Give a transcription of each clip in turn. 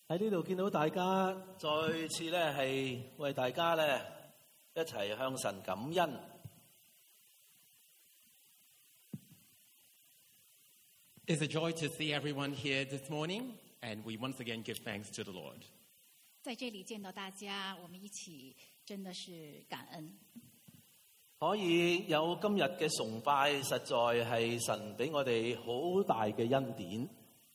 喺呢度見到大家，再次咧係為大家咧一齊向神感恩。 It's a joy to see everyone here this morning, and we once again give thanks to the Lord. 在这里见到大家，我们一起真的是感恩。 可以有今日嘅崇拜，實在係神俾我哋好大嘅恩典。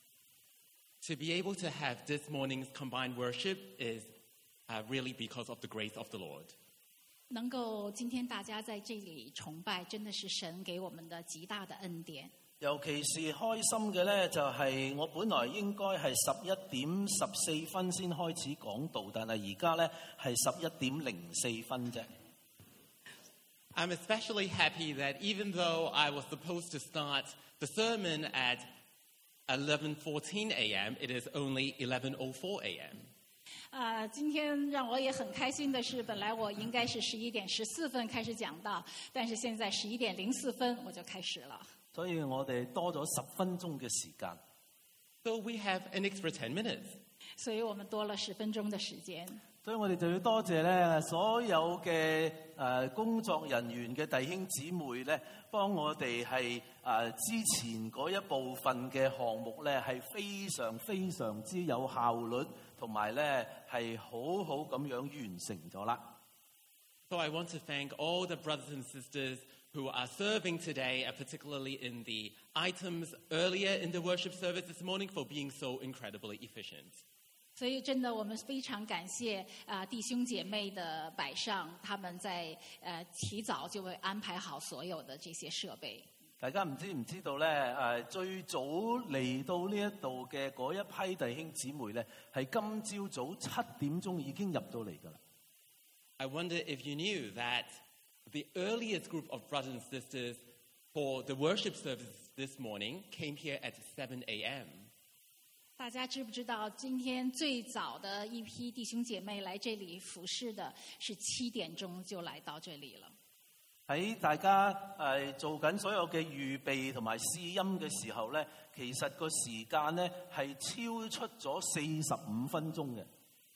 To be able to have this morning's combined worship is really because of the grace of the Lord. 能够今天大家在这里崇拜，真的是神给我們的極大的恩典。 尤其是開心嘅咧，就係我本來應該係11:14先開始講道，但係而家咧係11:04啫。 I'm especially happy that even though I was supposed to start the sermon at 11:14 a.m., it is only 11:04 a.m. 今天让我也很開心的是，本來我應該是11:14開始講道，但是現在11:04我就開始了。 所以我哋多咗10分鐘嘅時間。 So we have an extra 10 minutes. 所以我們多了10分鐘的時間。 所以我哋就要多謝咧所有嘅工作人員嘅弟兄姊妹咧，幫我哋係之前嗰一部分嘅項目咧係非常之有效率，同埋咧係好好咁樣完成咗啦。 So I want to thank all the brothers and sisters who are serving today, particularly in the items earlier in the worship service this morning, for being so incredibly efficient. 所以真的我們非常感謝弟兄姐妹的擺上，他們在提早就會安排好所有的這些設備。 大家唔知道咧最早嚟到呢一度嘅嗰一批弟兄姊妹咧，係今朝早7點已經入到嚟㗎啦。 I wonder if you knew that the earliest group of brothers and sisters for the worship service this morning came here at 7 a.m. 大家知不知道今天最早的一批弟兄姐妹來這裡服侍的是7點就來到這裡了。 喺大家做緊所有嘅預備同埋試音嘅時候咧，其實個時間咧係超出咗45分鐘嘅。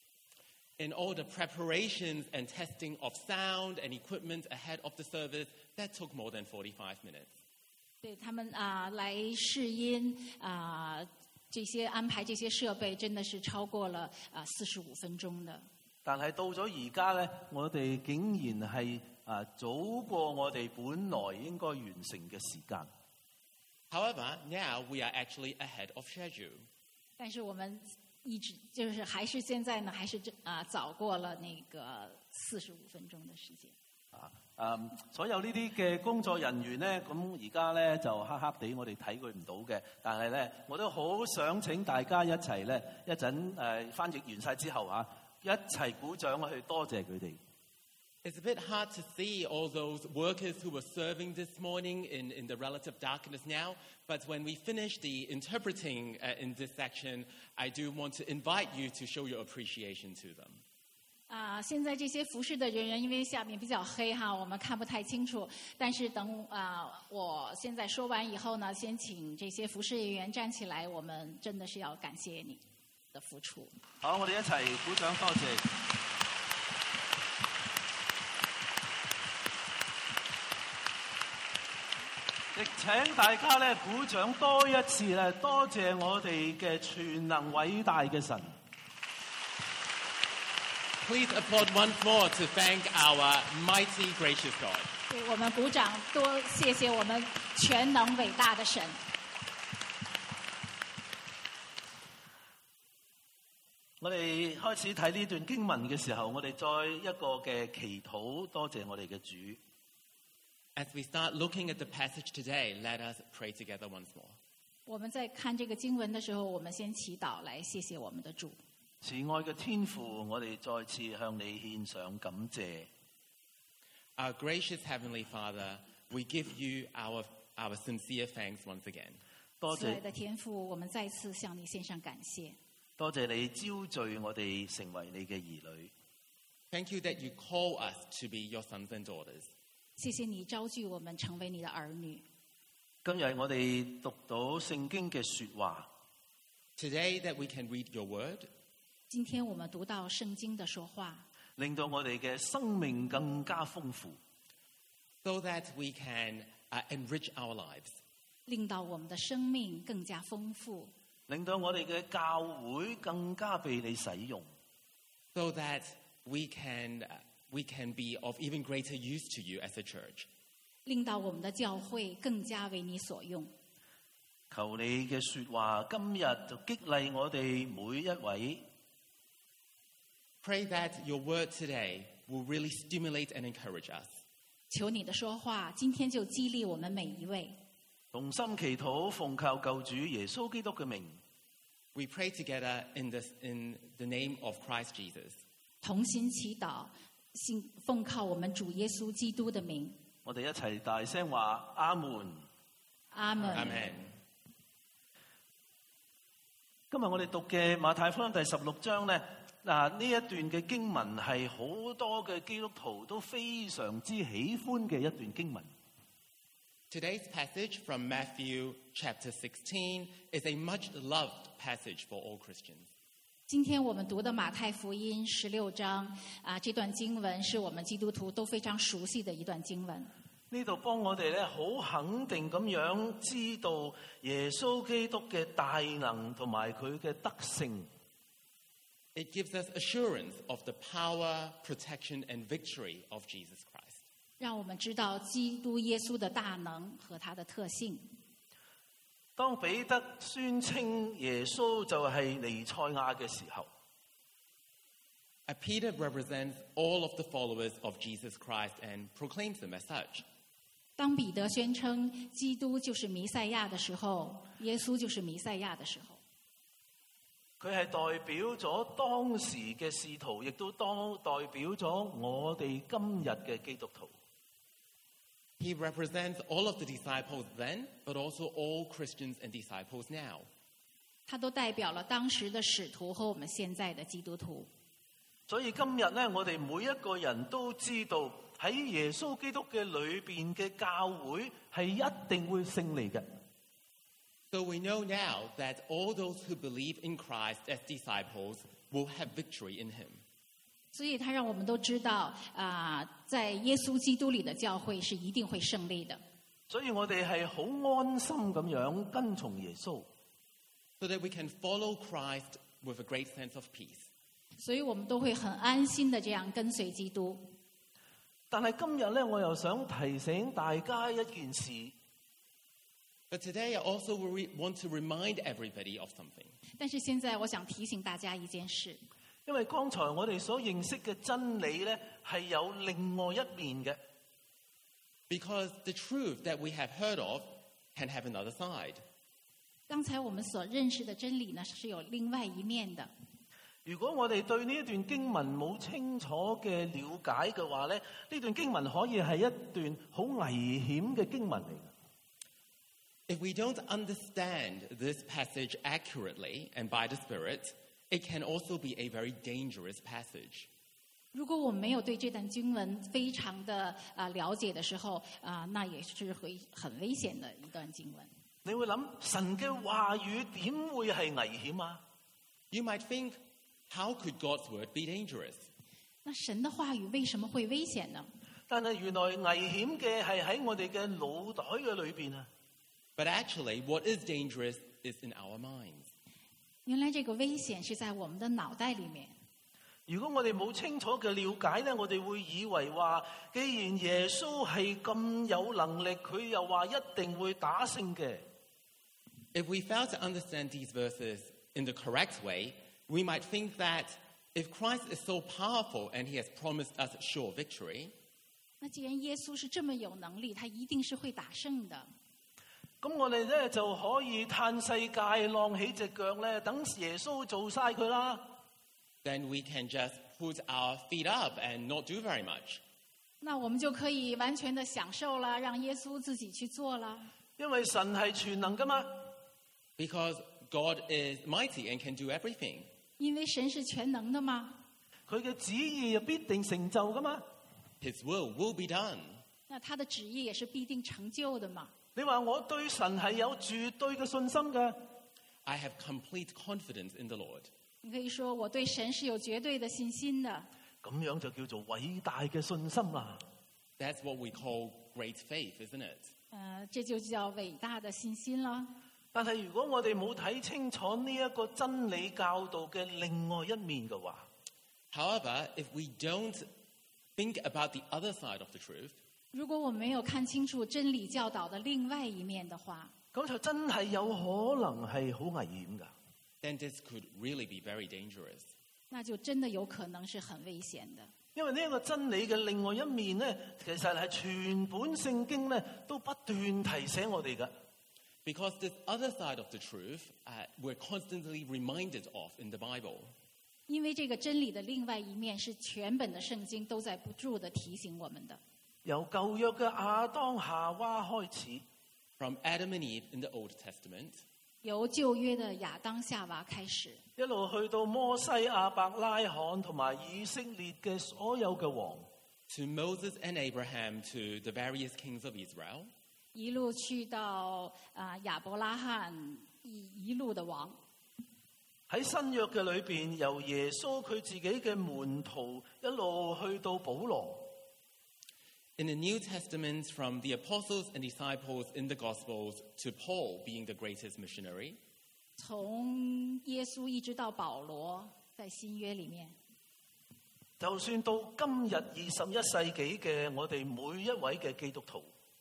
In all the preparations and testing of sound and equipment ahead of the service, that took more than 45 minutes. 對他們來試音這些安排這些設備真的是超過了45分鐘的。 但係到咗而家咧，我哋竟然係早過我哋本來應該完成嘅時間。 However, now we are actually ahead of schedule. 但是我們一直就是還是現在呢，還是早過了那個45分鐘的時間。 所有呢啲嘅工作人員咧，咁而家咧就黑黑地，我哋睇佢唔到嘅。但係咧，我都好想請大家一齊咧，一陣翻譯完晒之後一齊鼓掌去多謝佢哋。 It's a bit hard to see all those workers who were serving this morning in the relative darkness now, but when we finish the interpreting in this section, I do want to invite you to show your appreciation to them. 現在這些服侍的人員，因為下面比較黑我們看不太清楚。但是等我現在說完以後呢，先請這些服侍人員站起來，我們真的是要感謝你的付出。 好，我哋一齊鼓掌，多謝。亦請大家咧鼓掌多一次咧，多謝我哋嘅全能偉大嘅神。 Please applaud once more to thank our mighty, gracious God. 對，我們鼓掌，多謝謝我們全能偉大的神。 我哋開始睇呢段經文嘅時候，我哋再一個嘅祈禱，多謝我哋嘅主。 As we start looking at the passage today, let us pray together once more. 我們在看這個經文的時候，我們先祈禱來謝謝我們的主。 慈愛嘅天父，我哋再次向你獻上感謝。 Our gracious Heavenly Father, we give you our sincere thanks once again. 多謝慈愛的天父，我們再次向你獻上感謝。 多謝你招聚我哋成為你嘅兒女。 Thank you that you call us to be your sons and daughters. 謝謝你召聚我們成為你的兒女。 今日我哋讀到聖經嘅說話。 Today that we can read your word. 今天我们读到圣经的说话， 令到我哋嘅生命更加豐富， so that we can enrich our lives, 令到我们的生命更加丰富， 令到我哋嘅教會更加被你使用。 so that we can be of even greater use to you as a church. 令到我们的教会更加为你所用。 求你嘅說話今日就激勵我哋每一位， Pray that your word today will really stimulate and encourage us. 求你的说话今天就激励我们每一位。 同心祈禱，奉靠救主耶穌基督嘅名。 We pray together in the name of Christ Jesus. 同心祈禱，奉靠我們主耶穌基督的名。 我哋一齊大聲話阿門。 阿門。 Amen. 今日我哋讀嘅馬太福音第16章呢，呢一段嘅經文係好多嘅基督徒都非常之喜歡嘅一段經文。 Today's passage from Matthew chapter 16 is a much loved passage for all Christians. 今天我們讀的馬太福音16章這段經文是我們基督徒都非常熟悉的一段經文。 呢度幫我哋咧好肯定咁樣知道耶穌基督嘅大能同埋佢嘅德性。 It gives us assurance of the power, protection, and victory of Jesus Christ. 讓我們知道基督耶穌的大能和他的特性。 當彼得宣稱耶穌就係彌賽亞嘅時候， Peter represents all of the followers of Jesus Christ and proclaims them as such. 當彼得宣稱基督就是彌賽亞的時候，耶穌就是彌賽亞的時候， 佢係代表咗當時嘅使徒，亦都代表咗我哋今日嘅基督徒。 He represents all of the disciples then, but also all Christians and disciples now. 他都代表了當時的使徒和我們現在的基督徒。 所以今日咧，我哋每一個人都知道喺耶穌基督嘅裏邊嘅教會係一定會勝利嘅。 So we know now that all those who believe in Christ as disciples will have victory in him. 所以他讓我們都知道在耶穌基督裏的教會是一定會勝利的。 所以我哋係好安心咁樣跟從耶穌。 So that we can follow Christ with a great sense of peace. 所以我們都會很安心的這樣跟隨基督。 但係今日咧，我又想提醒大家一件事。 But today I also want to remind everybody of something. 但是現在我想提醒大家一件事， 因為剛才我哋所認識嘅真理咧，係有另外一面嘅。 Because the truth that we have heard of can have another side. 剛才我們所認識的真理呢，是有另外一面的。 如果我哋對呢一段經文冇清楚嘅了解嘅話咧，呢段經文可以係一段好危險嘅經文嚟嘅。 If we don't understand this passage accurately and by the Spirit, it can also be a very dangerous passage. 如果我們沒有對這段經文非常的了解的時候那也是會很危險的一段經文。 你會諗神嘅話語點會係危險啊？ You might think, how could God's word be dangerous? 那神的話語為什麼會危險呢？ 但係原來危險嘅係喺我哋嘅腦袋嘅裏邊啊！ But actually, what is dangerous is in our minds. 原來這個危險是在我們的腦袋裡面。 如果我哋冇清楚嘅了解咧，我哋會以為話，既然耶穌係咁有能力，佢又話一定會打勝嘅。 If we fail to understand these verses in the correct way, we might think that if Christ is so powerful and he has promised us sure victory, 那既然耶穌是這麼有能力，他一定是會打勝的。 咁我哋咧就可以嘆世界，晾起隻腳咧，等耶穌做晒佢啦。 then we can just put our feet up and not do very much. 那我們就可以完全的享受了，讓耶穌自己去做了。 因為神係全能噶嘛。 Because God is mighty and can do everything. 因為神是全能的嘛， 佢嘅旨意又必定成就噶嘛。 His will be done. 那他的旨意也是必定成就的嘛。 你話我對神係有絕對嘅信心嘅， I have complete confidence in the Lord. 你可以说我对神是有绝对的信心的， 咁樣就叫做偉大嘅信心啦。 That's what we call great faith, isn't it? 这就叫伟大的信心了。 但係如果我哋冇睇清楚呢一個真理教導嘅另外一面嘅話， However, if we don't think about the other side of the truth, 如果我们没有看清楚真理教导的另外一面的话， 咁就真係有可能係好危險㗎。 then this could really be very dangerous. 那就真的有可能是很危险的。 因為呢一個真理嘅另外一面咧，其實係全本聖經咧都不斷提醒我哋嘅。 Because this other side of the truth, we're constantly reminded of in the Bible. 因为这个真理的另外一面是全本的圣经都在不住地提醒我们的。 由舊約嘅亞當夏娃開始， From Adam and Eve in the Old Testament, 由旧約的亞當夏娃開始， 一路去到摩西、亞伯拉罕同埋以色列嘅所有嘅王， to Moses and Abraham, to the various kings of Israel, 一路去到亞伯拉罕一路的王。 喺新約嘅裏邊，由耶穌佢自己嘅門徒一路去到保羅。 in the New Testament, from the apostles and disciples in the Gospels to Paul being the greatest missionary, 從耶穌一直到保羅，在新約裡面， 就算到今日21世紀嘅我哋每一位嘅基督徒，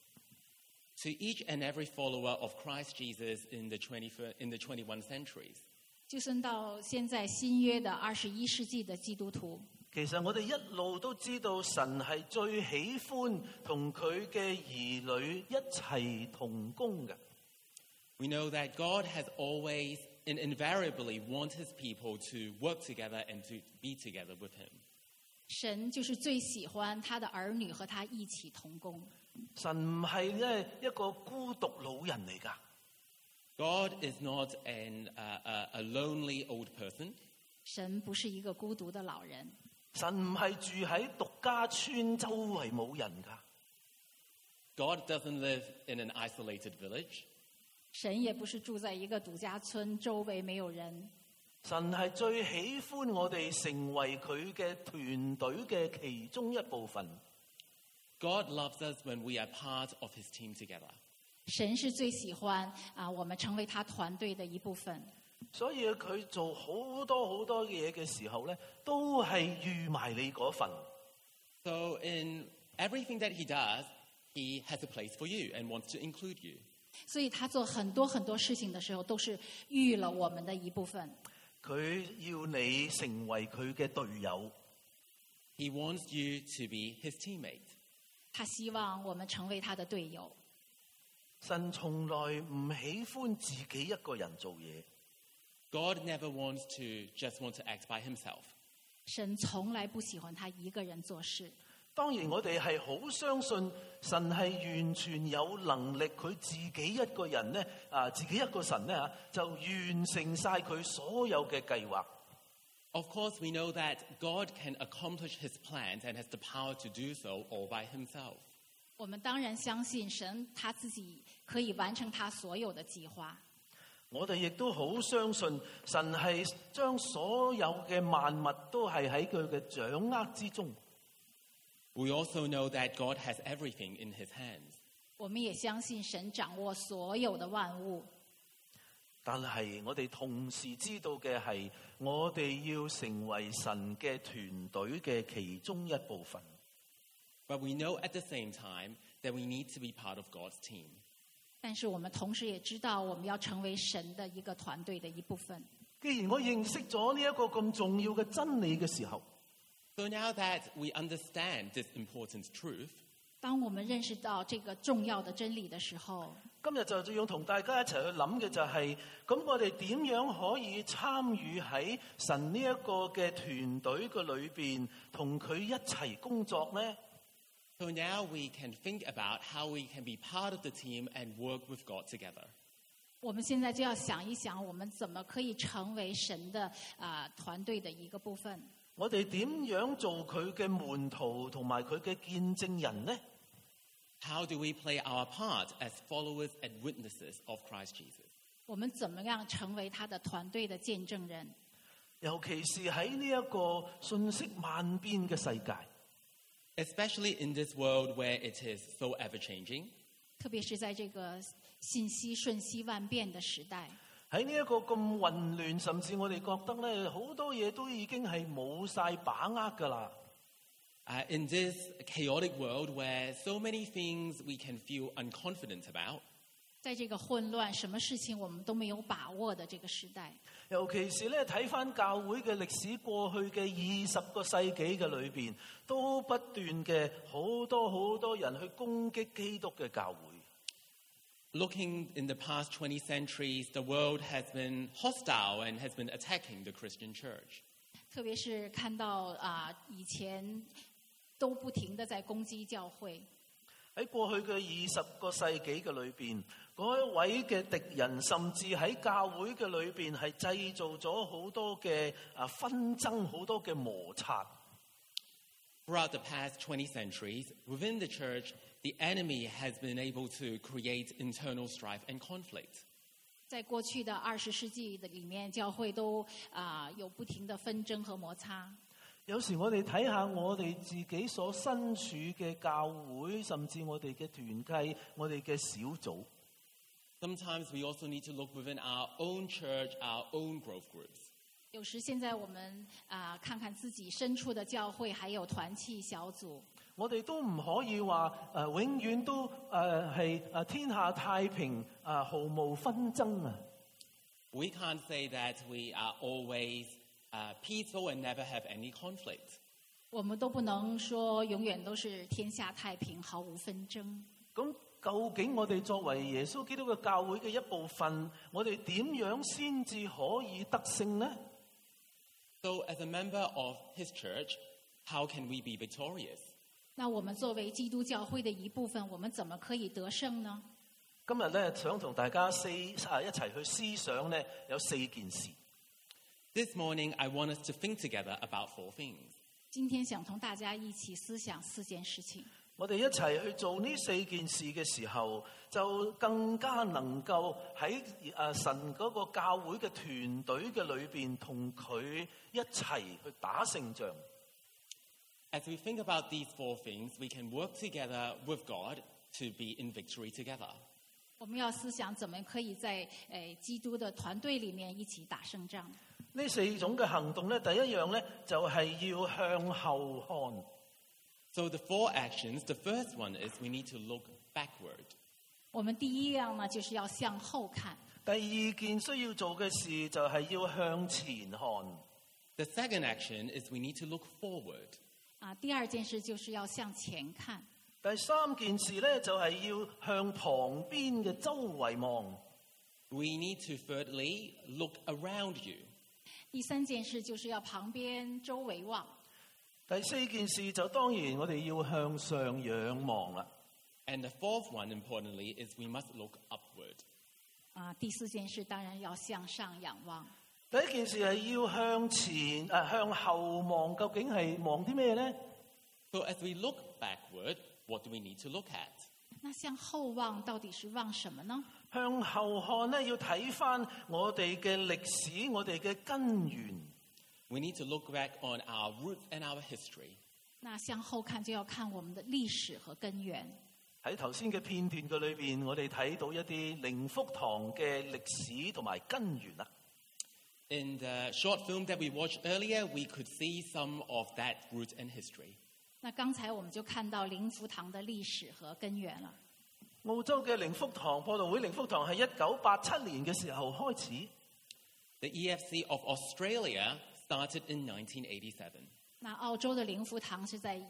to each and every follower of Christ Jesus in the 21 centuries. 就算到現在新約的21世紀的基督徒， 其實我哋一路都知道神係最喜歡同佢嘅兒女一齊同工嘅。 We know that God has always and invariably want his people to work together and to be together with him. 神就是最喜歡他的兒女和他一起同工。 神唔係咧一個孤獨老人嚟㗎。 God is not a lonely old person. 神不是一個孤獨的老人， 神唔係住喺獨家村，周圍冇人㗎。 God doesn't live in an isolated village. 神也不是住在一個獨家村，周圍沒有人。 神係最喜歡我哋成為佢嘅團隊嘅其中一部分。 God loves us when we are part of his team together. 神是最喜歡我們成為他團隊的一部分。 所以佢做好多嘢嘅時候咧，都係預埋你嗰份。 So in everything that he does, he has a place for you and wants to include you. 所以他做很多事情的時候，都是預了我們的一部分。 佢要你成為佢嘅隊友。 He wants you to be his teammate. 他希望我們成為他的隊友。 神從來唔喜歡自己一個人做嘢。 God never wants to just want to act by himself. 神從來不喜歡他一個人做事。 當然我哋係好相信神係完全有能力，佢自己一個人咧自己一個神咧就完成晒佢所有嘅計劃。 Of course, we know that God can accomplish his plans and has the power to do so all by himself. 我們當然相信神他自己可以完成他所有的計劃。 我哋亦都好相信神係將所有嘅萬物都係喺佢嘅掌握之中。 We also know that God has everything in his hands. 我們也相信神掌握所有的萬物。 但係我哋同時知道嘅係，我哋要成為神嘅團隊嘅其中一部分。 But we know at the same time that we need to be part of God's team. 但是我們同時也知道，我們要成為神的一個團隊的一部分。 既然我認識咗呢一個咁重要嘅真理嘅時候， So now that we understand this important truth, 當我們認識到這個重要的真理的時候， 今日就要同大家一齊去諗嘅就係，咁我哋點樣可以參與喺神呢一個嘅團隊嘅裏邊，同佢一齊工作呢？ so now we can think about how we can be part of the team and work with God together. 我們現在就要想一想，我們怎麼可以成為神的團隊的一個部分。 我哋點樣做佢嘅門徒同埋佢嘅見證人呢？ How do we play our part as followers and witnesses of Christ Jesus? 我們怎麼樣成為他的團隊的見證人？ 尤其是喺呢一個信息萬變嘅世界。 Especially in this world where it is so ever-changing. 特別是在這個信息瞬息萬變的時代。 喺呢一個咁混亂，甚至我哋覺得咧好多嘢都已經係冇晒把握㗎啦。 In this chaotic world where so many things we can feel unconfident about. 在這個混亂，什麼事情我們都沒有把握的這個時代。 尤其是咧睇返教會嘅歷史，過去嘅20個世紀嘅裏邊，都不斷嘅好多人去攻擊基督嘅教會。 Looking in the past 20 centuries, the world has been hostile and has been attacking the Christian church. 特別是看到以前都不停地在攻擊教會。 喺過去嘅20個世紀嘅裏邊，嗰一位嘅敵人，甚至喺教會嘅裏邊係製造咗好多嘅紛爭，好多嘅摩擦。 Throughout the past 20 centuries, within the church, the enemy has been able to create internal strife and conflict. 在過去的20世紀的裡面，教會都有不停的紛爭和摩擦。 有時我哋睇下我哋自己所身處嘅教會，甚至我哋嘅團契、我哋嘅小組。 Sometimes we also need to look within our own church, our own growth groups. 有時現在我們看看自己身處的教會，還有團契小組。 我哋都唔可以話永遠都係天下太平毫無紛爭啊！ We can't say that we are always peaceful and never have any conflict. 我們都不能說永遠都是天下太平，毫無紛爭。 咁究竟我哋作為耶穌基督嘅教會嘅一部分，我哋點樣先至可以得勝呢？ So as a member of his church, how can we be victorious? 那我們作為基督教會的一部分，我們怎麼可以得勝呢？ 今日咧想同大家一齊去思想咧，有4件事。 This morning, I want us to think together about 4 things. 今天想同大家一起思想4件事情。 我哋一齊去做呢4件事嘅時候，就更加能夠喺神嗰個教會嘅團隊嘅裏邊，同佢一齊去打勝仗。 As we think about these 4 things, we can work together with God to be in victory together. 我們要思想怎麼可以在基督的團隊裡面一起打勝仗。 呢4種嘅行動咧，第一樣咧就係要向後看。 So the 4 actions, the first one is we need to look backward. 我們第一樣呢，就是要向後看。 第2件需要做嘅事就係要向前看。 The second action is we need to look forward. 第2件事就是要向前看。 第3件事咧就係要向旁邊嘅周圍望。 We need to thirdly look around you. 第3件事就是要旁邊周圍望。 第4件事就當然我哋要向上仰望啦。 And the fourth one, importantly, is we must look upward. 第4件事當然要向上仰望。 第1件事係要向前向後望，究竟係望啲咩咧？ So as we look backward, what do we need to look at? 那向後望到底是望什麼呢？ 向後看咧，要睇返我哋嘅歷史，我哋嘅根源。 We need to look back on our roots and our history. 那向後看就要看我們的歷史和根源。 喺頭先嘅片段嘅裏邊，我哋睇到一啲靈福堂嘅歷史同埋根源啦。 In the short film that we watched earlier, we could see some of that root and history. 那剛才我們就看到靈福堂的歷史和根源了。 澳洲嘅靈福堂播道會靈福堂係1987年嘅時候開始。 The EFC of Australia started in 1987. 那澳洲的靈福堂是在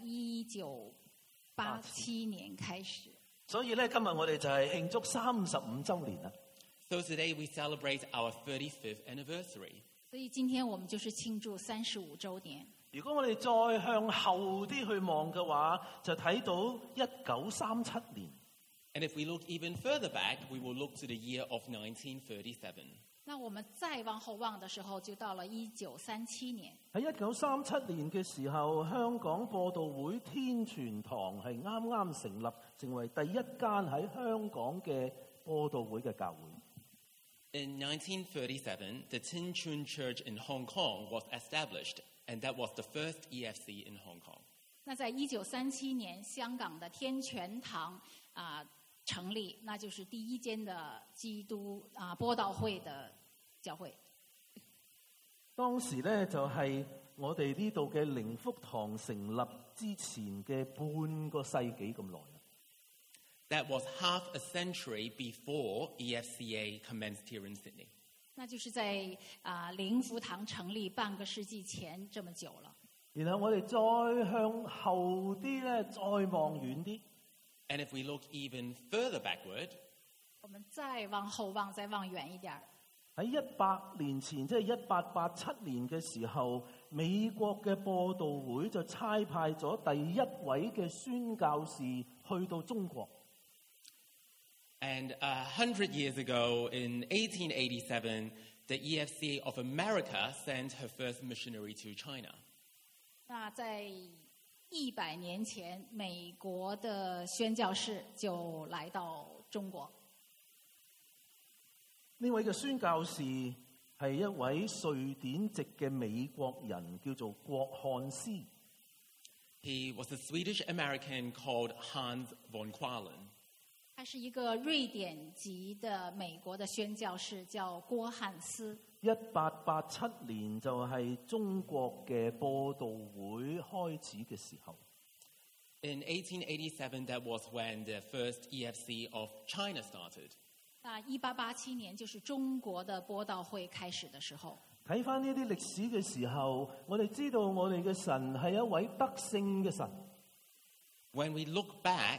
1987年開始。 所以咧，今日我哋就係慶祝35週年啦。 So today we celebrate our 35th anniversary. 所以今天我們就是慶祝35週年。 如果我哋再向後啲去望嘅話，就睇到1937年。 And if we look even further back, we will look to the year of 1937. 那我們再往後望的時候，就到了1937年。 喺1937年嘅時候，香港播道會天全堂係啱啱成立，成為第一間喺香港嘅播道會嘅教會。 In 1937, the Tin Chun Church in Hong Kong was established, and that was the first EFC in Hong Kong. 那在1937年，香港的天全堂成立，那就是第一间的基督播道会的教會。 當時咧就係我哋呢度嘅靈福堂成立之前嘅半個世紀咁耐。 That was half a century before EFCA commenced here in Sydney. 那就是在靈福堂成立半個世紀前這麼久了。 然後我哋再向後啲咧，再望遠啲。 And if we look even further backward, 我們再往後望，再望遠一點。 喺100年前，即係1887年嘅時候，美國嘅播道會就差派咗第一位嘅宣教士去到中國。 And 100 years ago, in 1887, the EFCA of America sent her first missionary to China. 那在100年前，美國的宣教士就來到中國。 呢位嘅宣教士係一位瑞典籍嘅美國人，叫做郭漢斯。 He was a Swedish American called Hans von Qualen. 他是一個瑞典籍的美國的宣教士，叫郭漢斯。 1887年就係中國嘅播道會開始嘅時候。 In 1887, that was when the first EFC of China started. 那1887年就是中國的播道會開始的時候。 睇返呢啲歷史嘅時候，我哋知道我哋嘅神係一位得勝嘅神。 When we look back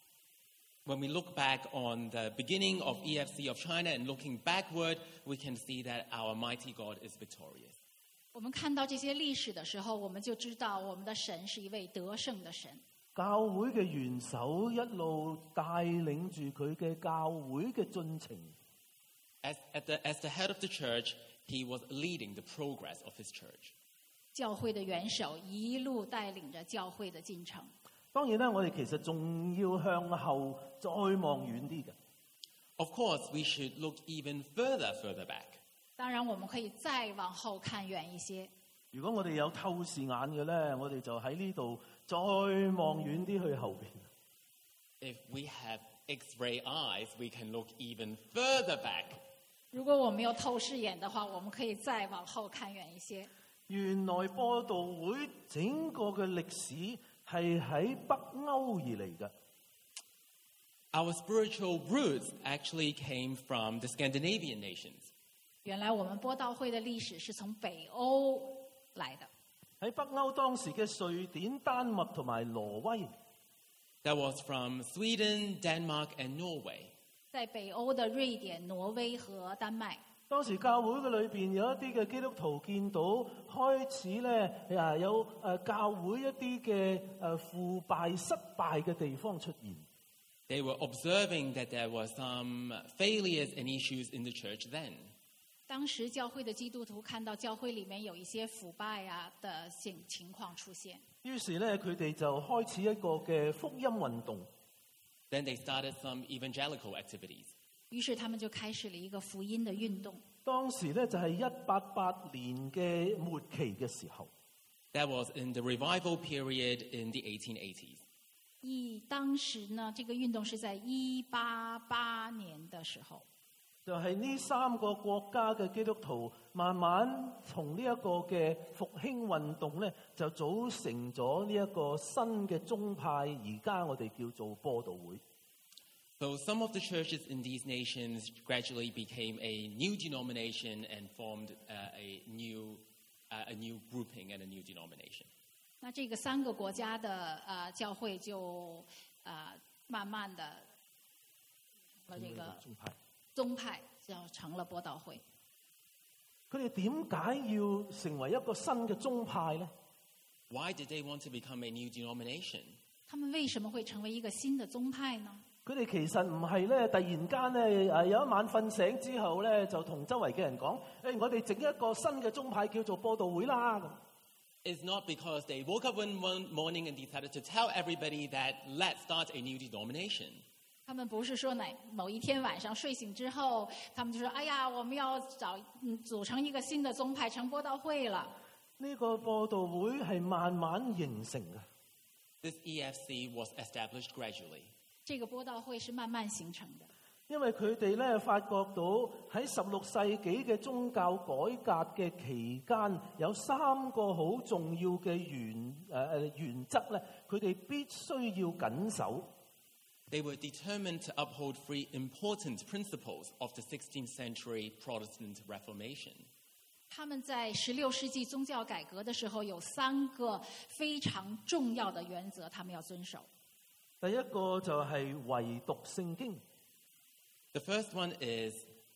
on the beginning of EFC of China and looking backward, we can see that our mighty God is victorious. 我們看到這些歷史的時候，我們就知道我們的神是一位得勝的神。 教會嘅元首一路帶領住佢嘅教會嘅進程。 As the head of the church, he was leading the progress of his church. 教會的元首一路帶領着教會的進程。 當然啦，我哋其實仲要向後再望遠啲嘅。 Of course, we should look even further back. 當然，我們可以再往後看遠一些。 如果我哋有透視眼嘅咧，我哋就喺呢度再望遠啲去後邊。 If we have X-ray eyes, we can look even further back. 如果我們有透視眼的話，我們可以再往後看遠一些。 原來播道會整個嘅歷史係喺北歐而嚟嘅。 Our spiritual roots actually came from the Scandinavian nations. 原來我們播道會的歷史是從北歐來的。 喺北歐當時嘅瑞典、丹麥同埋挪威。 That was from Sweden, Denmark, and Norway. 在北歐的瑞典、挪威和丹麥。 當時教會嘅裏邊有一啲嘅基督徒見到開始咧有教會一啲嘅腐敗失敗嘅地方出現。 They were observing that there were some failures and issues in the church then. 當時教會的基督徒看到教會裡面有一些腐敗的情況出現。 於是咧佢哋就開始一個嘅福音運動。 Then they started some evangelical activities. 於是他們就開始了一個福音的運動。 當時咧就係188年嘅末期嘅時候。 That was in the revival period in the 1880s. 當時呢，這個運動是在188年的時候。 就係呢3個國家嘅基督徒慢慢從呢一個嘅復興運動咧，就組成咗呢一個新嘅宗派，而家我哋叫做播道會。 So some of the churches in these nations gradually became a new denomination and formed a new grouping and a new denomination. 那這個3個國家的教會就慢慢的了這個宗派就成了播道會。 佢哋點解要成為一個新嘅宗派呢？ Why did they want to become a new denomination? 他們為什麼會成為一個新的宗派呢？ 佢哋其實唔係咧，突然間咧有一晚瞓醒之後咧，就同周圍嘅人講：我哋整一個新嘅宗派叫做播道會啦。 It's not because they woke up one morning and decided to tell everybody that let's start a new denomination. 他們不是說某一天晚上睡醒之後，他們就說：哎呀，我們要組成一個新的宗派，成播道會了。 呢個播道會係慢慢形成嘅。 This EFC was established gradually. 這個播道會是慢慢形成的。 因為佢哋咧發覺到喺16世紀嘅宗教改革嘅期間，有3個好重要嘅原則咧，佢哋必須要緊守。 They were determined to uphold 3 important principles of the 16th century Protestant Reformation. 他們在16世紀宗教改革的時候，有3個非常重要的原則，他們要遵守。 第一個就係唯讀聖經。 The first one is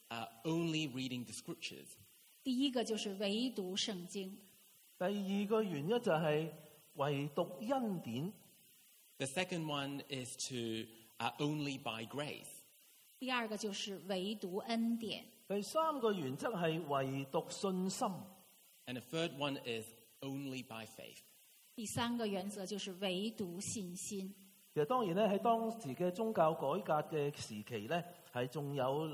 only reading the scriptures. 第一個就是唯讀聖經。 第二個原則就係唯讀恩典。 The second one is to only by grace. 第二個就是唯讀恩典。 第三個原則係唯獨信心。 And the third one is only by faith. 第三個原則就是唯獨信心。 其實當然咧，喺當時嘅宗教改革嘅時期咧，係仲有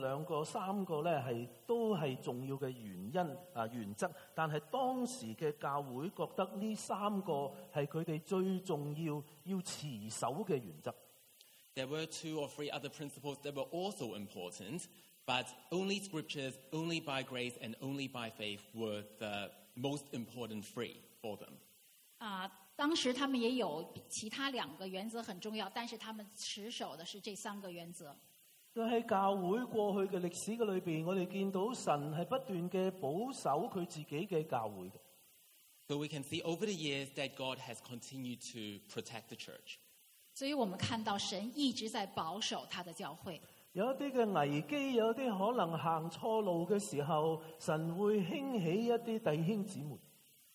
3個咧都係重要嘅原則，但係當時嘅教會覺得呢3個係佢哋最重要持守嘅原則。 There were 2 or 3 other principles that were also important, but only scriptures, only by grace, and only by faith were the most important 3 for them. 當時他們也有其他2個原則很重要，但是他們持守的是這3個原則。 喺教會過去嘅歷史嘅裏邊，我哋見到神係不斷嘅保守佢自己嘅教會嘅。 So we can see over the years that God has continued to protect the church. 所以我們看到神一直在保守他的教會。 有一啲嘅危機，有一啲可能行錯路嘅時候，神會興起一啲弟兄姊妹。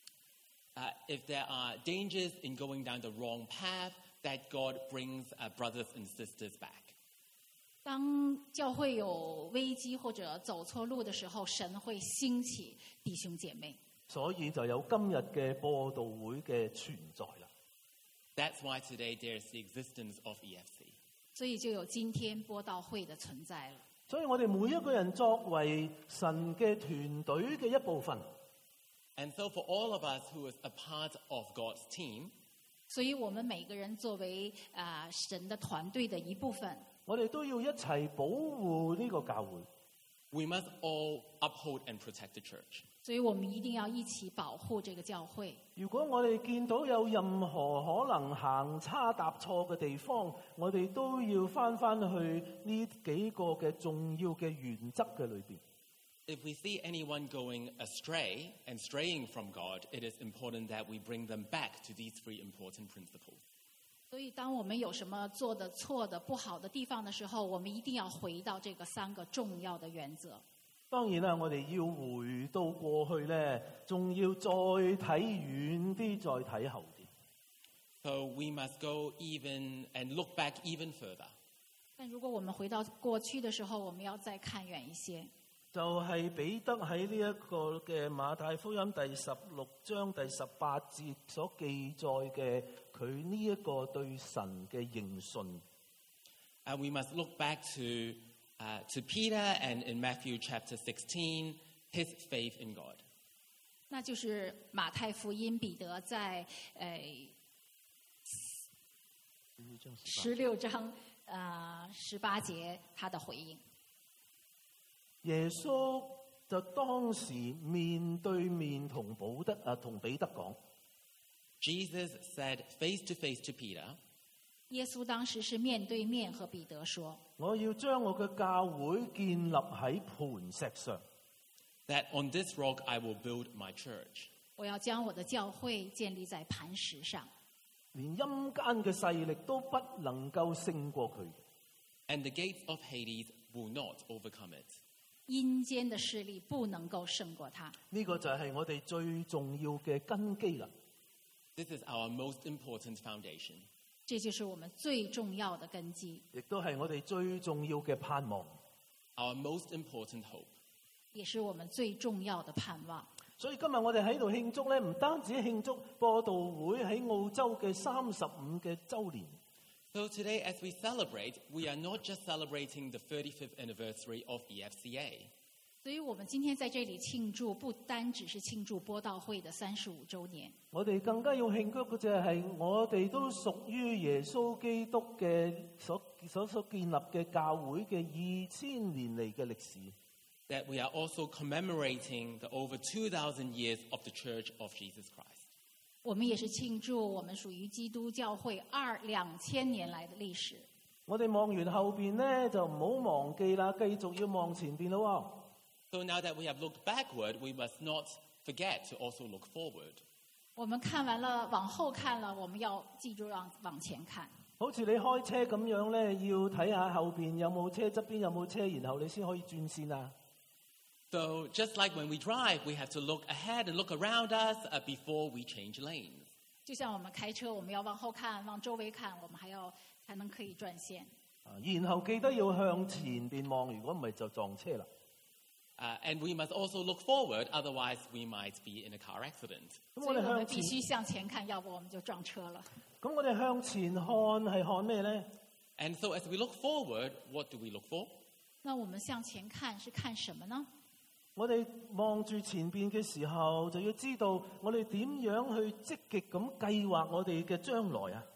If there are dangers in going down the wrong path, that God brings brothers and sisters back. 當教會有危機或者走錯路的時候，神會興起弟兄姐妹。 所以就有今日嘅播道會嘅存在啦。 That's why today there is the existence of EFC. 所以就有今天播道會的存在了。 所以我哋每一個人作為神嘅團隊嘅一部分。 And so for all of us who is a part of God's team, 所以我們每個人作為神的團隊的一部分， 我哋都要一齊保護呢個教會。 we must all uphold and protect the church. 所以我們一定要一起保護這個教會。 如果我哋見到有任何可能行差踏錯嘅地方，我哋都要返去呢幾個嘅重要嘅原則嘅裏邊。 If we see anyone going astray and straying from God, it is important that we bring them back to these 3 important principles. 所以當我們有什麼做得錯的不好的地方的時候，我們一定要回到這個3個重要的原則。 當然啦，我哋要回到過去咧，仲要再睇遠啲，再睇後啲。 So we must go even and look back even further. 但如果我們回到過去的時候，我們要再看遠一些。 就係彼得喺呢一個嘅馬太福音第16章第18節所記載嘅，佢呢一個對神嘅認信。 We must look back to Peter and in Matthew chapter 16, his faith in God. 那就是馬太福音彼得在16章18節他的回應。 耶穌就當時面對面同彼得講。 Jesus said face to face to Peter. 耶穌當時是面對面和彼得說： 我要將我嘅教會建立喺磐石上。 That on this rock I will build my church. 我要將我的教會建立在磐石上。 連陰間嘅勢力都不能夠勝過佢。 And the gates of Hades will not overcome it. 陰間的勢力不能夠勝過他。 呢個就係我哋最重要嘅根基啦。 This is our most important foundation. 這就是我們最重要的根基， 亦都係我哋最重要嘅盼望。 Our most important hope. 也是我們最重要的盼望。 所以今日我哋喺度慶祝咧，唔單止慶祝播道會喺澳洲嘅35嘅週年。 So today, as we celebrate, we are not just celebrating the 35th anniversary of EFCA. 所以我们今天在这里庆祝，不单只是庆祝播道会的35周年， 我哋更加要慶祝嘅就係我哋都屬於耶穌基督嘅所建立嘅教會嘅2000年嚟嘅歷史。 That we are also commemorating the over 2,000 years of the Church of Jesus Christ. 我们也是庆祝我们属于基督教会2000年来的历史。 我哋望完後邊咧，就唔好忘記啦，繼續要望前邊咯。 So now that we have looked backward, we must not forget to also look forward. 我們看完了，往後看了，我們要記住往前看。 好似你開車咁樣咧，要睇下後邊有冇車，側邊有冇車，然後你先可以轉線啊。 So just like when we drive, we have to look ahead and look around us before we change lanes. 就像我們開車，我們要往後看，往周圍看，我們還要才能可以轉線。 然後記得要向前邊望，如果唔係就撞車啦。 And we must also look forward, otherwise we might be in a car accident. 所以我們必須向前看，要不我們就撞車了。 咁我哋向前看係看咩呢？ And so as we look forward, what do we look for? 那我們向前看是看什麼呢？ 我哋望住前邊嘅時候，就要知道我哋點樣去積極咁計劃我哋嘅將來啊。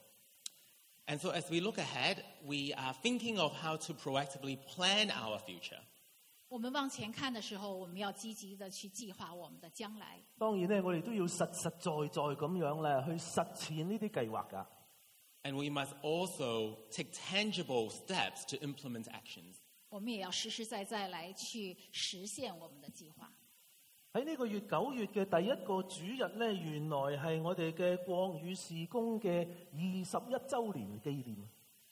And so as we look ahead, we are thinking of how to proactively plan our future. 我們往前看的時候，我們要積極地去計劃我們的將來。 當然咧，我哋都要實實在在咁樣咧去實踐呢啲計劃㗎。 And we must also take tangible steps to implement actions. 我們也要實實在在來去實現我們的計劃。 喺呢個月9月嘅第一個主日咧，原來係我哋嘅國語事工嘅21週年紀念。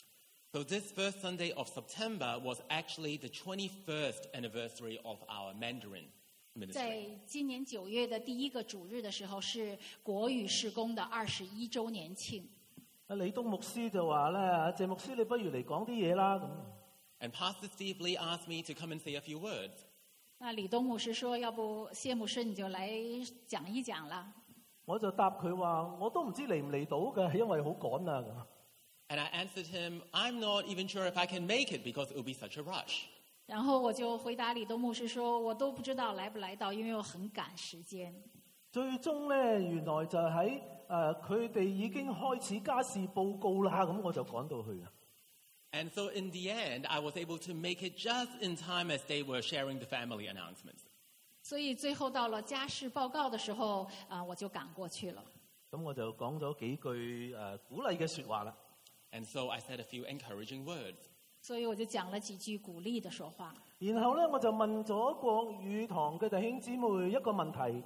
So this first Sunday of September was actually the 21st anniversary of our Mandarin 在 ministry. 今年9月的第一個主日的時候，是國語事工的21週年慶。 李東牧師就話咧，謝牧師你不如嚟講啲嘢啦咁。 And Pastor Steve Lee asked me to come and say a few words. 那李東牧師說：要不謝牧師你就來講一講啦。 我就答佢話：我都唔知嚟唔嚟到嘅，因為好趕啊咁。 And I answered him, I'm not even sure if I can make it because it will be such a rush. 然後我就回答李東牧師說：我都不知道來不來到，因為我很趕時間。 最終咧，原來就喺佢哋已經開始家事報告啦，咁我就趕到去啦。 And so in the end, I was able to make it just in time as they were sharing the family announcements. 所以最後到了家事報告的時候，我就趕過去了。 咁我就講咗幾句鼓勵嘅説話啦。 And so I said a few encouraging words. 所以我就講了幾句鼓勵的說話。 然後咧，我就問咗國語堂嘅弟兄姊妹一個問題。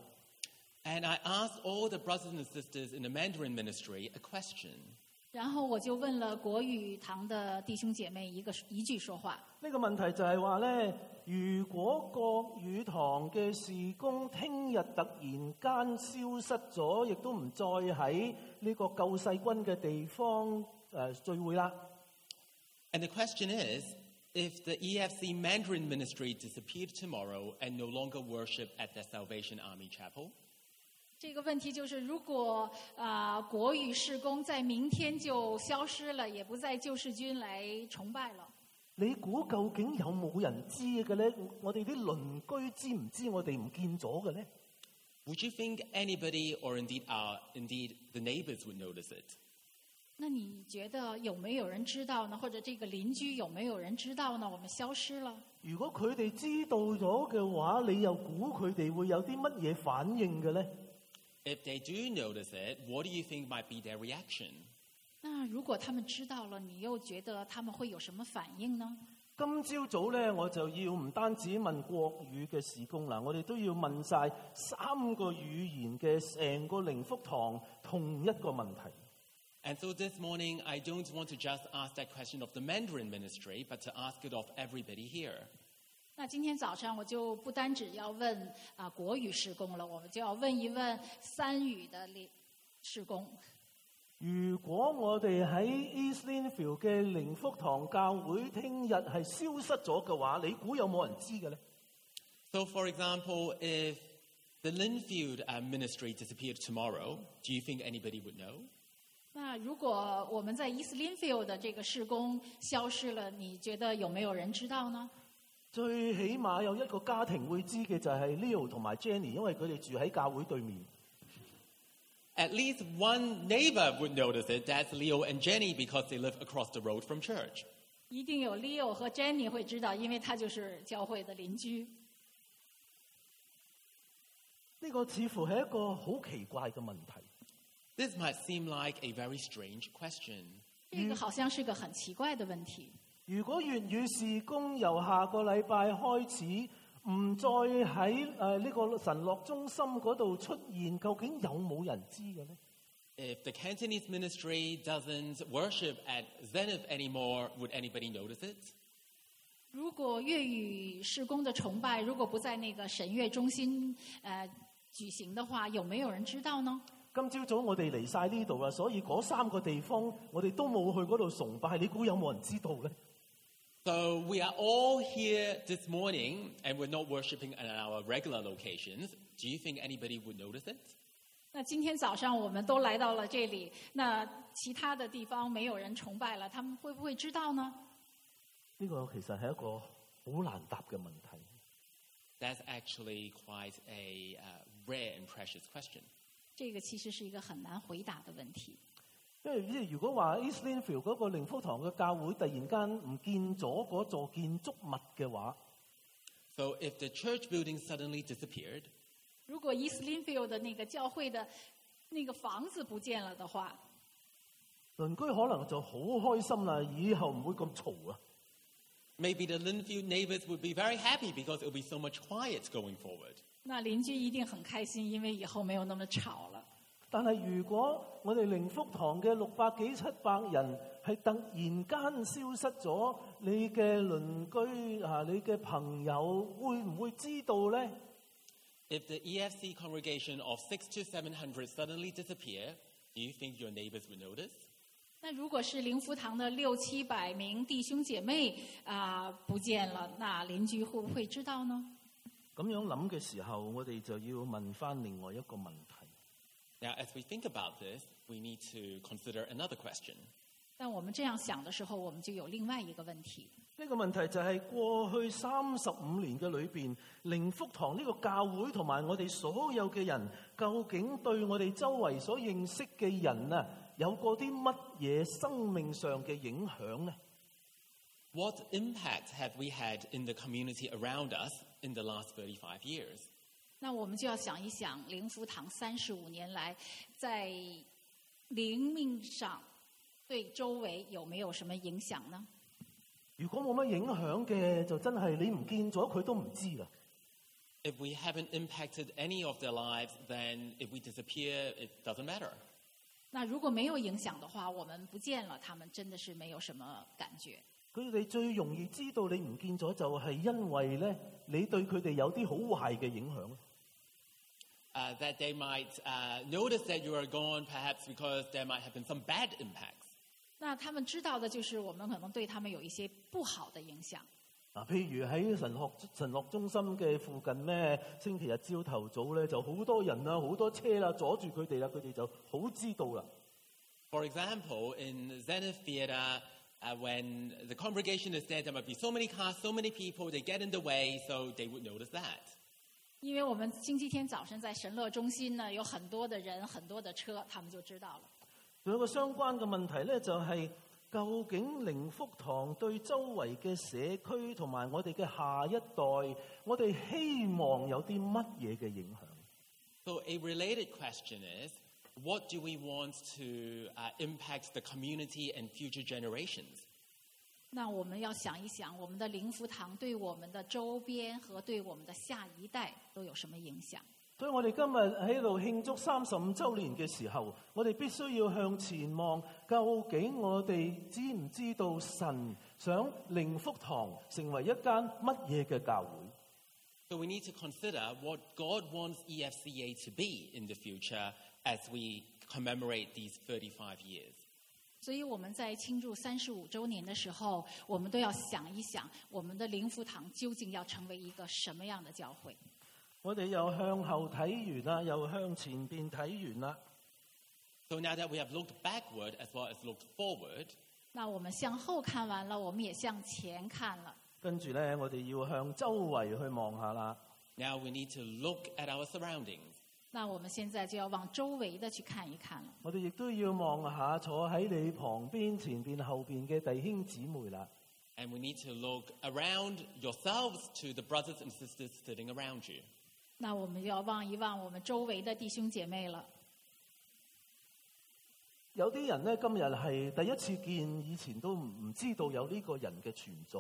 And I asked all the brothers and sisters in the Mandarin ministry a question. 然後我就問了國語堂的弟兄姐妹一句說話。 呢個問題就係話咧，如果國語堂嘅事工聽日突然間消失咗，亦都唔再喺呢個救世軍嘅地方聚會啦。 And the question is, if the EFC Mandarin ministry disappeared tomorrow and no longer worship at their Salvation Army Chapel, 這個問題就是，如果國語事工在明天就消失了，也不在救世軍來崇拜了。 你估究竟有冇人知嘅咧？我哋啲鄰居知唔知我哋唔見咗嘅咧？ would you think anybody or indeed the neighbors would notice it? 那你覺得有沒有人知道呢？或者這個鄰居有沒有人知道呢？我們消失了。 如果佢哋知道咗嘅話，你又估佢哋會有啲乜嘢反應嘅咧？ If they do notice it, what do you think might be their reaction? 那如果他們知道了，你又覺得他們會有什麼反應呢？ 今朝早咧，我就要唔單止問國語嘅事工啦，我哋都要問晒3個語言嘅成個靈福堂同一個問題。 And so this morning, I don't want to just ask that question of the Mandarin ministry, but to ask it of everybody here. 那今天早上我就不單只要問國語事工了，我們就要問一問3語的事工。 如果我哋喺 East Lindfield 嘅靈福堂教會聽日係消失咗嘅話，你估有冇人知嘅咧？ So for example, if the Linfield ministry disappeared tomorrow, do you think anybody would know? 那如果我们在 East Linfield 的这个事工消失了，你觉得有没有人知道呢？ 最起碼有一個家庭會知嘅就係 Leo 同埋 Jenny，因為佢哋住喺教會對面。 At least one neighbor would notice it. That's Leo and Jenny because they live across the road from church. 一定有 Leo 和 Jenny 会知道，因为他就是教会的邻居。 呢個似乎係一個好奇怪嘅問題。 This might seem like a very strange question. 这个好像是个很奇怪的问題。 如果粵語事工由下個禮拜開始唔再喺呢個神樂中心嗰度出現，究竟有冇人知嘅呢？ If the Cantonese ministry doesn't worship at Zenith anymore, would anybody notice it? 如果粤语事工的崇拜如果不在那个神乐中心举行的话，有没有人知道呢？ 今朝早我哋嚟晒呢度啦，所以嗰3個地方我哋都冇去嗰度崇拜，你估有冇人知道呢？ So we are all here this morning and we're not worshiping at our regular locations. Do you think anybody would notice it? 那今天早上我们都来到了这里，那其他的地方没有人崇拜了，他们会不会知道呢？ 呢個其實係一個好難答嘅問題。 That's actually quite a rare and precious question. 这个其实是一个很難回答的問題。 因為如果話 East Linfield 嗰個靈福堂嘅教會突然間唔見咗嗰座建築物嘅話， So if the church building suddenly disappeared, 如果 East Linfield 的那个教会的那个房子不見了的話， 鄰居可能就好開心啦，以後唔會咁嘈啊。 maybe the Linfield neighbors would be very happy because it would be so much quiet going forward. 那鄰居一定很開心，因為以後沒有那麼吵了。 但係如果我哋靈福堂嘅600幾700人係突然間消失咗，你嘅鄰居你嘅朋友會唔會知道呢？ If the EFC congregation of 600 to 700 suddenly disappear, do you think your neighbors would notice? 那如果是靈福堂的600、700名弟兄姐妹不見了，那鄰居會不會知道呢？ 咁樣諗嘅時候，我哋就要問翻另外一個問題。 Now, as we think about this, we need to consider another question. 但我們這樣想的時候，我們就有另外一個問題。 呢個問題就係過去35年嘅裏邊，靈福堂呢個教會同埋我哋所有嘅人，究竟對我哋周圍所認識嘅人啊，有過啲乜嘢生命上嘅影響呢？ What impact have we had in the community around us in the last 35 years? 那我們就要想一想，靈福堂35年來，在靈命上對周圍有沒有什麼影響呢？ 如果冇乜影響嘅，就真係你唔見咗佢都唔知啦。 If we haven't impacted any of their lives, then if we disappear, it doesn't matter. 那如果沒有影響的話，我們不見了，他們真的是沒有什麼感覺。 佢哋最容易知道你唔見咗，就係因為咧，你對佢哋有啲好壞嘅影響。 That they might notice that you are gone, perhaps because there might have been some bad impacts. 那他們知道的就是我們可能對他們有一些不好的影響。 譬如喺神樂中心嘅附近咩，星期日朝頭早咧就好多人啦，好多車啦，阻住佢哋啦，佢哋就好知道啦。 For example, in Zenith Theatre, when the congregation is there, there might be so many cars, so many people, they get in the way, so they would notice that. 因為我們星期天早晨在神樂中心呢，有很多的人，很多的車，他們就知道了。 仲有個相關嘅問題咧，就係究竟靈福堂對周圍嘅社區同埋我哋嘅下一代，我哋希望有啲乜嘢嘅影響？ So a related question is, what do we want to impact the community and future generations? 那我們要想一想，我們的靈福堂對我們的周邊和對我們的下一代都有什麼影響？ 所以我哋今日喺度慶祝35週年嘅時候，我哋必須要向前望，究竟我哋知唔知道神想靈福堂成為一間乜嘢嘅教會？ So we need to consider what God wants EFCA to be in the future as we commemorate these 35 years. 所以我們在慶祝35週年的時候，我們都要想一想，我們的靈福堂究竟要成為一個什麼樣的教會？ 我哋又向後睇完啦，又向前邊睇完啦。 So now that we have looked backward as well as looked forward, 那我们向后看完了，我们也向前看了。 跟住咧，我哋要向周圍去望下啦。 now we need to look at our surroundings. 那我们现在就要往周围的去看一看了。 我哋亦都要望下坐喺你旁邊、前邊、後邊嘅弟兄姊妹啦。 And we need to look around yourselves to the brothers and sisters sitting around you. 那我们要望一望我们周围的弟兄姐妹了。 有啲人咧，今日係第一次見，以前都唔知道有呢個人嘅存在。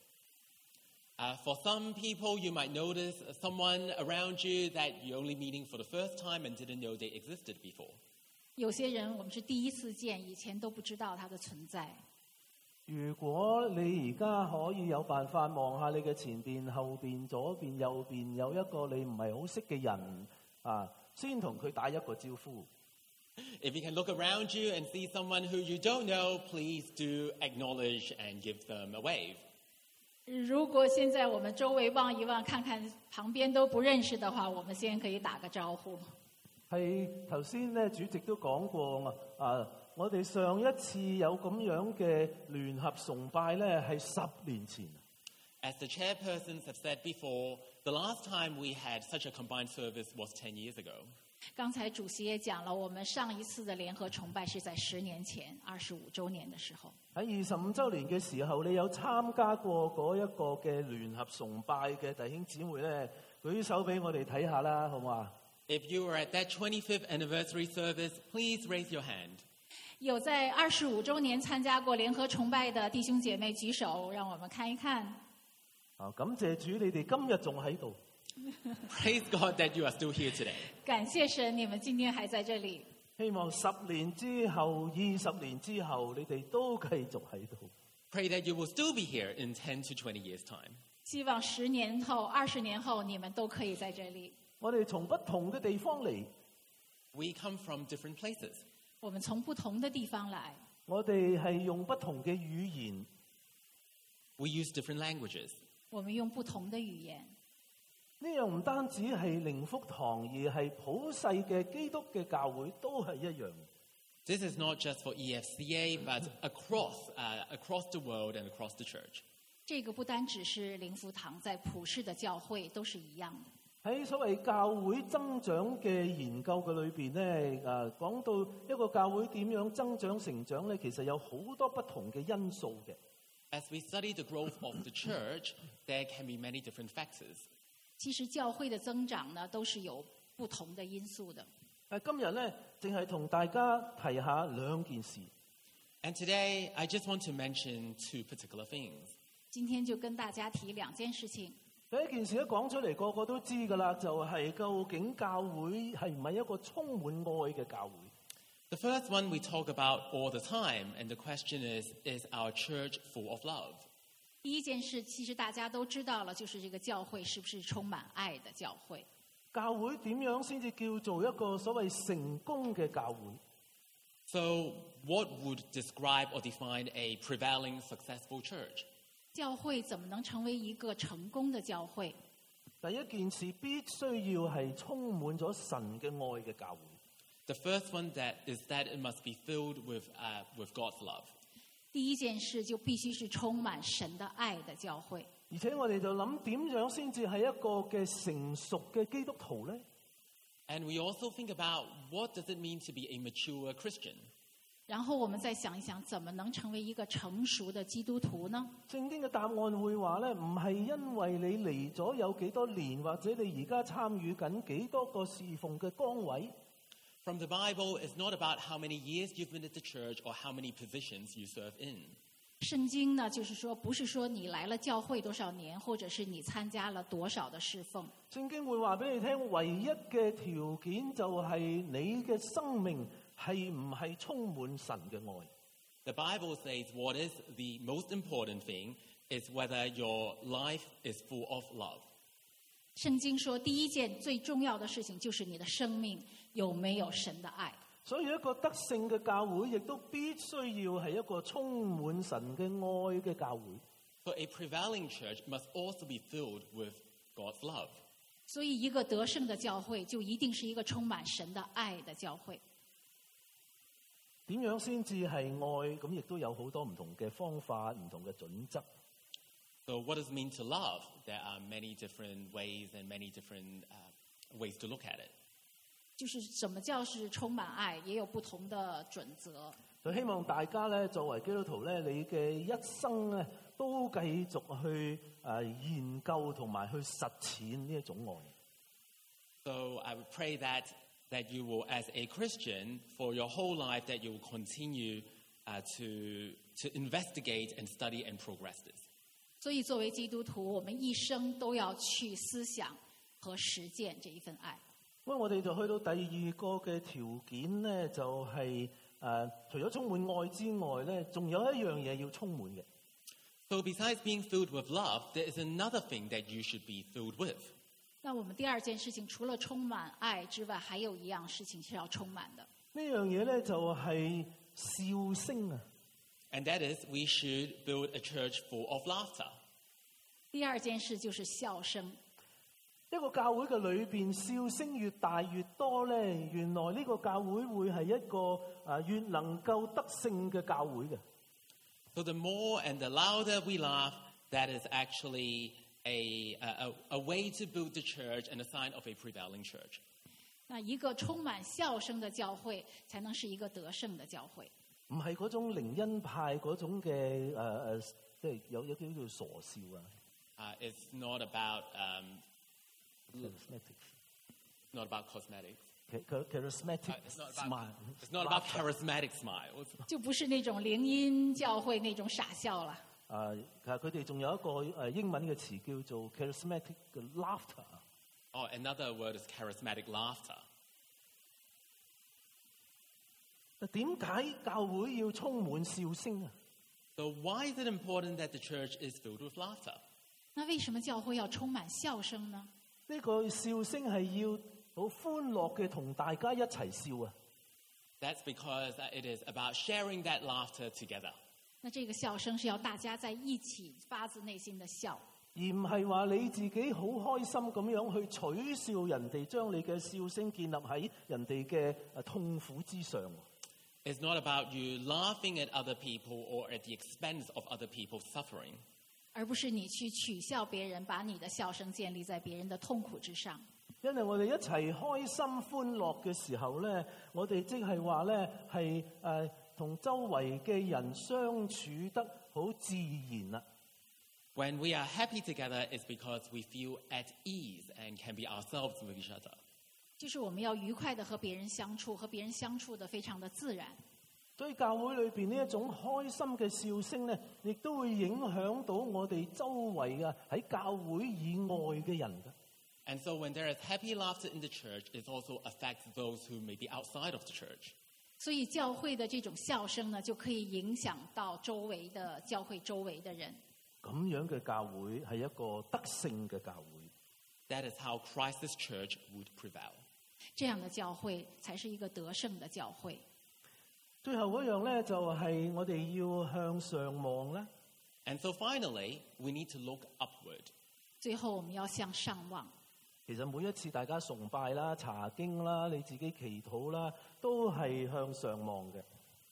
For some people, you might notice someone around you that you're only meeting for the first time and didn't know they existed before. 有些人我们是第一次見，以前都不知道他的存在。 如果你而家可以有辦法望下你嘅前邊、後邊、左邊、右邊有一個你唔係好識嘅人啊，先同佢打一個招呼。 If you can look around you and see someone who you don't know, please do acknowledge and give them a wave. 如果現在我們周圍望一望，看看旁邊都不認識的話，我們先可以打個招呼。 係頭先咧，主席都講過我哋上一次有咁樣嘅聯合崇拜咧，係10年前。 As the chairpersons have said before, the last time we had such a combined service was 10 years ago. 剛才主席也講了，我們上一次的聯合崇拜是在10年前，25週年的時候。 喺25週年嘅時候，你有參加過嗰一個嘅聯合崇拜嘅弟兄姊妹咧，舉手俾我哋睇下啦，好唔好啊？ If you were at that 25th anniversary service, please raise your hand. 有在25週年參加過聯合崇拜的弟兄姐妹舉手，讓我們看一看。 感謝主，你哋今日仲喺度。 Praise God that you are still here today. 感謝神，你們今天還在這裡。 希望10年之後、20年之後，你哋都繼續喺度。 Pray that you will still be here in 10 to 20 years' time. 希望10年後、20年後，你們都可以在這裡。 我哋從不同嘅地方嚟， We come from different places. 我們從不同的地方來， 我哋係用不同嘅語言， We use different languages. 我們用不同的語言。 呢樣唔單止係靈福堂，而係普世嘅基督嘅教會都係一樣。 This is not just for EFCA, but across the world and across the church. 這個不單只是靈福堂，在普世的教會都是一樣的。 喺所謂教會增長嘅研究嘅裏邊咧，講到一個教會點樣增長成長咧，其實有好多不同嘅因素嘅。 As we study the growth of the church, there can be many different factors. 其實教會的增長呢，都是有不同的因素的。 今日咧，淨係同大家提下2件事。 And today, I just want to mention 2 particular things. 今天就跟大家提2件事情。 第一件事一講出嚟，個個都知㗎啦，就係究竟教會係唔係一個充滿愛嘅教會？ The first one we talk about all the time, and the question is our church full of love? 第一件事其實大家都知道了，就是這個教會是不是充滿愛的教會？ 教會點樣先至叫做一個所謂成功嘅教會？ So, what would describe or define a prevailing, successful church? 教會怎麼能成為一個成功的教會？ 第一件事必須要係充滿咗神嘅愛嘅教會。 The first one is that it must be filled with God's love. 第一件事就必須是充滿神的愛的教會。 而且我哋就諗點樣先至係一個嘅成熟嘅基督徒咧？ And we also think about what does it mean to be a mature Christian? 然後我們再想一想，怎麼能成為一個成熟的基督徒呢？ 聖經嘅答案會話咧，唔係因為你嚟咗有幾多年，或者你而家參與緊幾多個侍奉嘅崗位。 From the Bible, it's not about how many years you've been at the church or how many positions you serve in. 聖經呢，就是說，不是說你來了教會多少年，或者是你參加了多少的侍奉。 聖經會話俾你聽，唯一嘅條件就係你嘅生命係唔係充滿神嘅愛。 The Bible says what is the most important thing is whether your life is full of love. 聖經說，第一件最重要的事情就是你的生命有沒有神的愛。 所以一個得勝嘅教會，亦都必須要係一個充滿神嘅愛嘅教會。 So a prevailing church must also be filled with God's love. 所以一個得勝的教會，就一定是一個充滿神的愛的教會。 點樣先至係愛？咁亦都有好多唔同嘅方法、唔同嘅準則。 So what does it mean to love? There are many different ways and many different ways to look at it. 就是什麼叫是充滿愛，也有不同的準則。 就希望大家咧，作為基督徒咧，你嘅一生咧，都繼續去研究同埋去實踐呢一種愛。 So I would pray that you will, as a Christian, for your whole life, that you will continue to investigate and study and progress this. 所以作為基督徒，我們一生都要去思想和實踐這一份愛。 咁我哋就去到第二個嘅條件咧，就係除咗充滿愛之外咧，仲有一樣嘢要充滿嘅。 So besides being filled with love, there is another thing that you should be filled with. 那我們第二件事情，除了充滿愛之外，還有一樣事情是要充滿的。 呢樣嘢咧就係笑聲啊！ And that is, we should build a church full of laughter. 第二件事就是笑聲。 一個教會嘅裏邊，笑聲越大越多咧，原來呢個教會會係一個越能夠得勝嘅教會嘅。 So the more and the louder we laugh, that is actually a way to build the church and a sign of a prevailing church. 那一個充滿笑聲的教會，才能是一個得勝的教會。 唔係嗰種靈恩派嗰種嘅即係有叫做傻笑啊。 It's not about charismatic. not about cosmetics. charismatic smile. It's not about charismatic smiles. 就不是那種靈音教會那種傻笑啦。 其實佢哋仲有一個英文嘅詞叫做 charismatic laughter。 Oh, another word is charismatic laughter. 點解教會要充滿笑聲啊？ So why is it important that the church is filled with laughter? 那為什麼教會要充滿笑聲呢？ 呢個笑聲係要好歡樂嘅同大家一齊笑啊！ That's because it is about sharing that laughter together. 那這個笑聲是要大家在一起發自內心的笑， 而唔係話你自己好開心咁樣去取笑人哋，將你嘅笑聲建立喺人哋嘅痛苦之上。 It's not about you laughing at other people or at the expense of other people's suffering. 而不是你去取笑別人，把你的笑聲建立在別人的痛苦之上。 因為我哋一齊開心歡樂嘅時候咧，我哋即係話咧係同周圍嘅人相處得好自然啦。 When we are happy together, it's because we feel at ease and can be ourselves with each other. 就是我們要愉快地和別人相處，和別人相處得非常的自然。 所以教會裏邊呢一種開心嘅笑聲咧，亦都會影響到我哋周圍喺教會以外嘅人嘅。 And so when there is happy laughter in the church, it also affects those who may be outside of the church. 所以教會的這種笑聲呢，就可以影響到周圍的教會周圍的人。 咁樣嘅教會係一個得勝嘅教會。 That is how Christ's church would prevail. 這樣的教會才是一個得勝的教會。 最後嗰樣咧，就係我哋要向上望啦。 And so finally, we need to look upward. 最後我們要向上望。 其實每一次大家崇拜啦、查經啦、你自己祈禱啦，都係向上望嘅。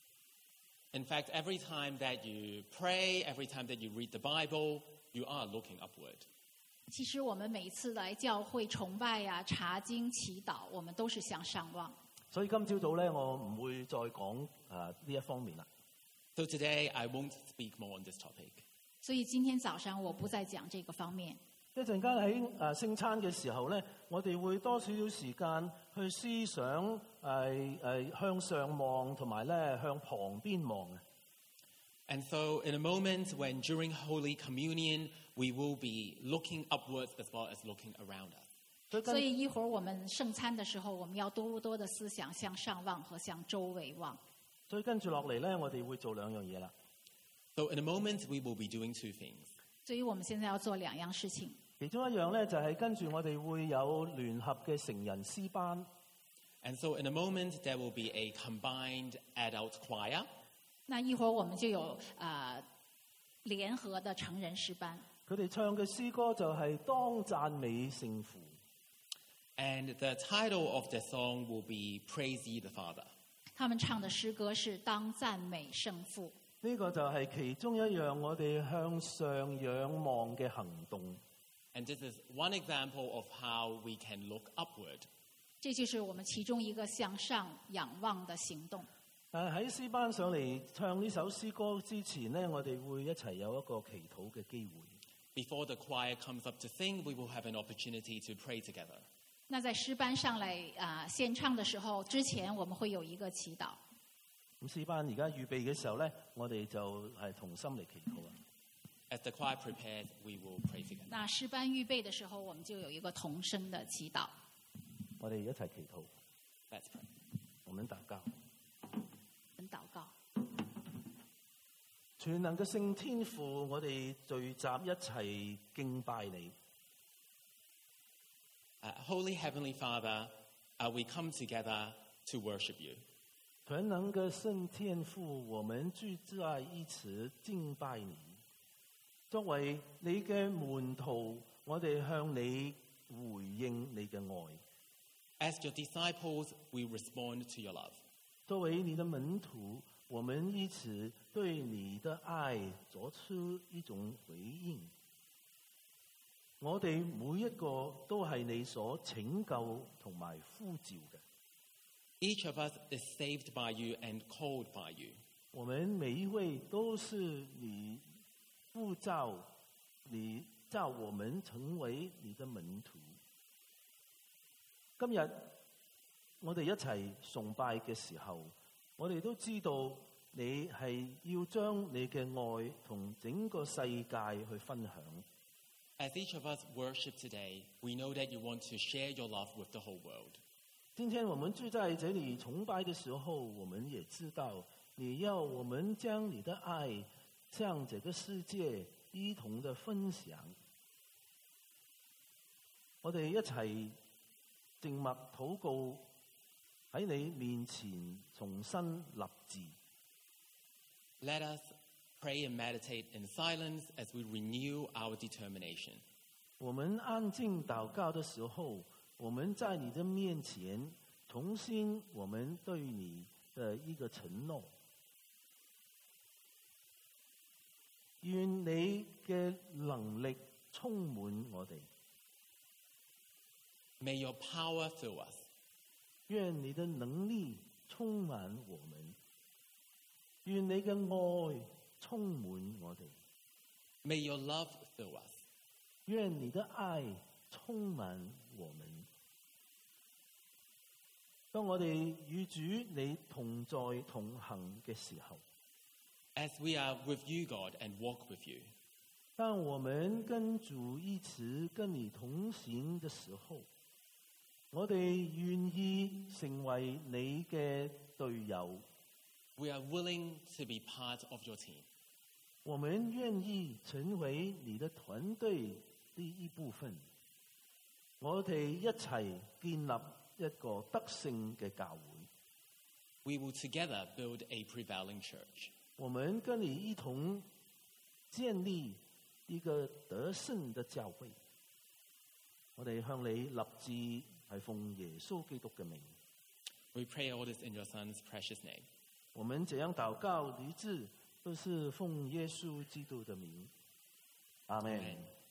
In fact, every time that you pray, every time that you read the Bible, you are looking upward. 其實我們每次來教會崇拜呀、查經、祈禱，我們都是向上望。 所以今朝早咧，我唔會再講呢一方面啦。 So today, I won't speak more on this topic. 所以今天早上我不再講這個方面。 一陣間喺聖餐嘅時候咧，我哋會多少少時間去思想向上望，同埋咧向旁邊望嘅。 And so in a moment when during Holy Communion, we will be looking upwards as well as looking around us. 所以一會兒我們聖餐的時候，我們要多多的思想向上望和向周圍望。 所以跟住落嚟咧，我哋會做兩樣嘢啦。 So in a moment, we will be doing two things. 所以我們現在要做兩樣事情。 其中一樣咧，就係跟住我哋會有聯合嘅成人詩班。 And so in a moment, there will be a combined adult choir. 那一會兒我們就有聯合的成人詩班。 佢哋唱嘅詩歌就係當讚美聖父。 And the title of the song will be Praise Ye the Father. 他们唱的诗歌是当赞美聖父。 呢個就係其中一樣我哋向上仰望嘅行動。 And this is one example of how we can look upward. 這就是我們其中一個向上仰望的行動。 喺詩班上嚟唱呢首詩歌之前呢，我哋會一齊有一個祈禱嘅機會。 Before the choir comes up to sing, we will have an opportunity to pray together. 那在詩班上來獻唱的時候，之前我們會有一個祈禱。 咁詩班而家預備嘅時候呢，我哋就係同心嚟祈禱啦。 As the choir prepares, we will pray together. 那詩班預備的時候，我們就有一個同聲的祈禱。 我哋一齊祈禱。 Let's pray. 我們禱告。 禱告。 全能嘅聖天父，我哋聚集一齊敬拜你。 Holy Heavenly Father, we come together to worship you. 全能嘅聖天父，我們聚在一起敬拜你。作為你嘅門徒，我哋向你回應你嘅愛。 As your disciples, we respond to your love. 作為你的門徒，我們一起對你的愛作出一種回應。我哋每一個都係你所拯救同埋呼召嘅。 Each of us is saved by you and called by you. 我們每一位都是你呼召，你叫我們成為你的門徒。今日我哋一齊崇拜嘅時候，我哋都知道你係要將你嘅愛同整個世界去分享。 As each of us worship today, we know that you want to share your love with the whole world. 今天我們聚在這裡崇拜的時候，我們也知道你要我們將你的愛向這個世界一同的分享。我哋一齊靜默禱告，喺你面前重新立志。 Let us pray and meditate in silence as we renew our determination. 我們安靜禱告的時候，我們在你的面前重新我們對你的一個承諾。願你嘅能力充滿我哋。 May your power fill us. 願你的能力充滿我們。願你嘅愛充滿我哋。 May your love fill us. 願你的愛充滿我們。當我哋與主你同在同行嘅時候， As we are with you, God, and walk with you. 當我們跟主一起跟你同行的時候，我哋願意成為你嘅隊友。 We are willing to be part of your team. 我們願意成為你的團隊的一部分。我哋一齊建立一個得勝嘅教會。 We will together build a prevailing church. 我們跟你一同建立一個得勝的教會。我哋向你立志，係奉耶穌基督嘅名。 We pray all this in your Son's precious name. 我們這樣禱告立志，都是奉耶穌基督的名。阿們。